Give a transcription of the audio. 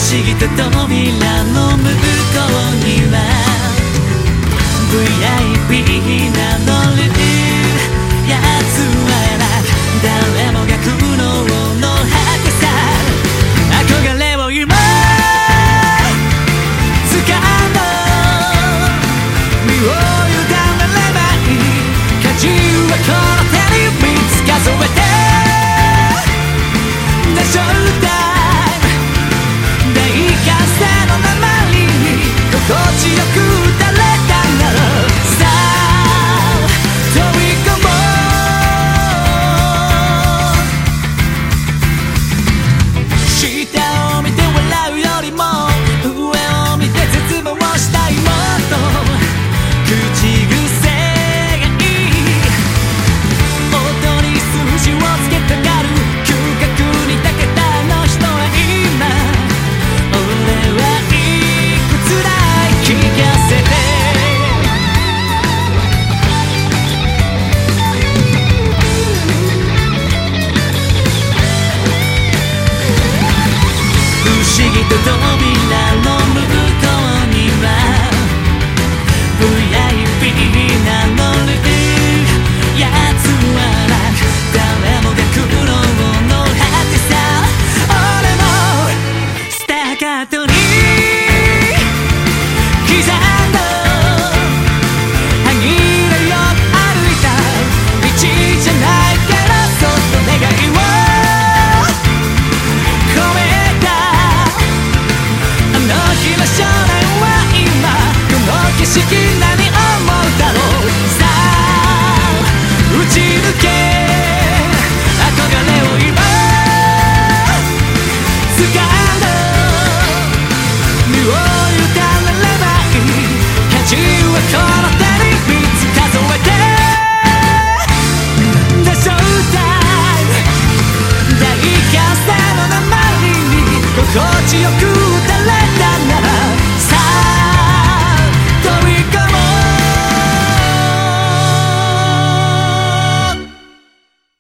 思議と扉の向こうには VIP 名乗るやつは誰もが苦悩の果てさ憧れを今掴んだ身を委ねればいい舵はこの手に3つ数えてThe Showtime 大歓声の鉛に心地よく打たれたんだろうさあ飛び込もう下を見て笑うよりも上を見て絶望したいもっと口癖がいい音に数字をつけたがる嗅覚に長けたあの人は今俺はいくつだい聞かせて不思議と扉